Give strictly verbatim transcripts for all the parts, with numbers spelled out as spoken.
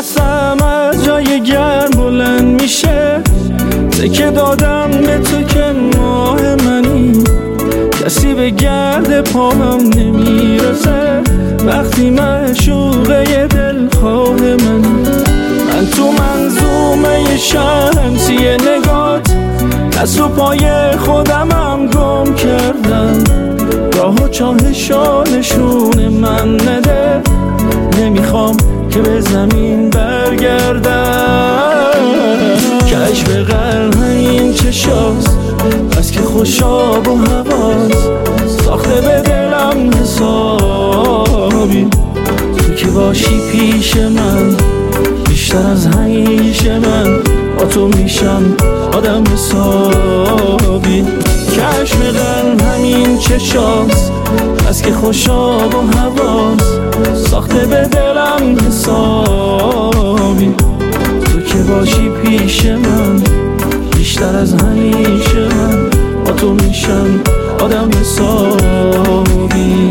نفسم از جای گرم بلند میشه، تکه دادم به تو که ماه منی، کسی به گرد پاهم نمیرسه وقتی معشوقه دلخواه منی. من تو منظومه شمسی نگات دست و پای خودمم گم کردم، راه و چاه شانشون من نده، نمیخوام که به زمین برگردم. کشف قلب این چشاست بس که خوشاب و حواس، ساخته به دلم حسابی، تو که باشی پیش من بیشتر از همیشه من با تو میشم آدم حسابی. کشف قلب همین چشاست بس که خوشاب و حواس، ساخته به دلم حسابی، تو که باشی پیش من بیشتر از همیشه من با تو میشم آدم حسابی.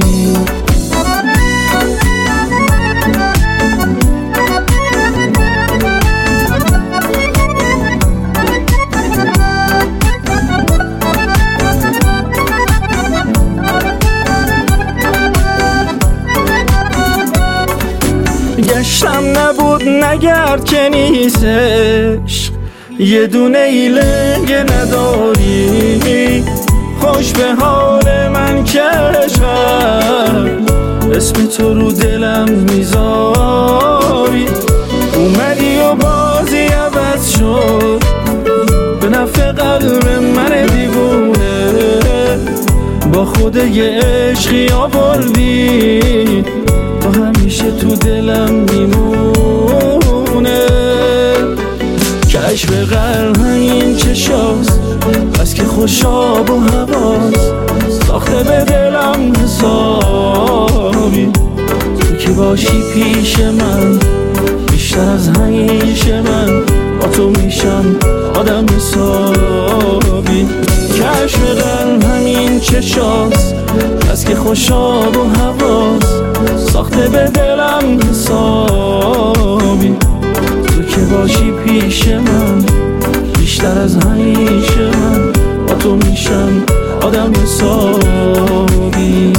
گشتم نبود نگرد که نیستش، یه دونه ایلنگ نداری، خوش به حال من که عشقم، اسم تو رو دلم میذاری، اومدی و بازی عوض شد به نفع قلب من دیوونه، با خود یه عشقی آوردی تو همیشه تو دلم میمونه. کشف قلب این چشاست بس که خوشاب و حواس، ساخته به دلم حسابی، تو که باشی پیش من بیشتر از همیشه من با تو میشم آدم حسابی. کشف قلب همین چشاست بس که خوشاب و حواس، ساخته به دلم حسابی، تو که باشی پیش من بیشتر از همیشه من با تو میشم آدم حسابی.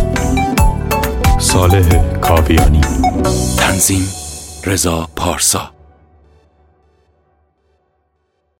صالح کاویانی. تنظیم رضا پارسا.